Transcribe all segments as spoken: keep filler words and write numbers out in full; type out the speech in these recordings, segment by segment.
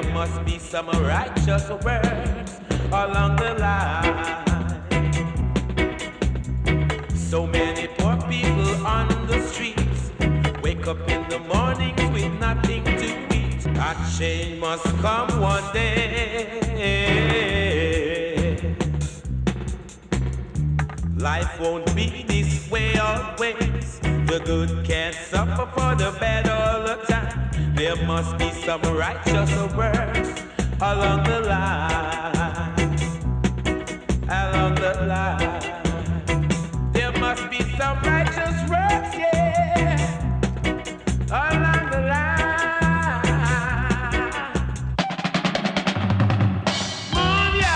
There must be some righteous works along the line. So many poor people on the streets wake up in the mornings with nothing to eat. A change must come one day. Life won't be this way always. The good can't suffer for the bad all the time. There must be some righteous works along the line. Along the line. There must be some righteous works, yeah, along the line. Move ya,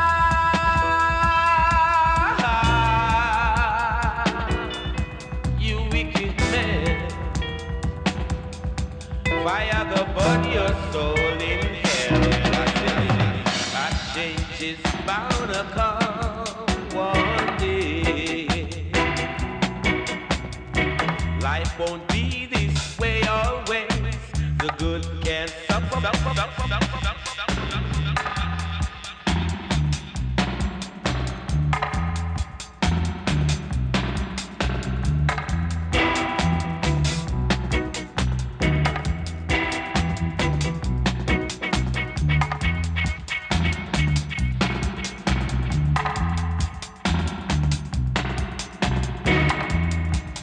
you wicked man. Fire the body, your soul in hell. That change is bound to come one day. Life won't be this way always. The good can't suffer.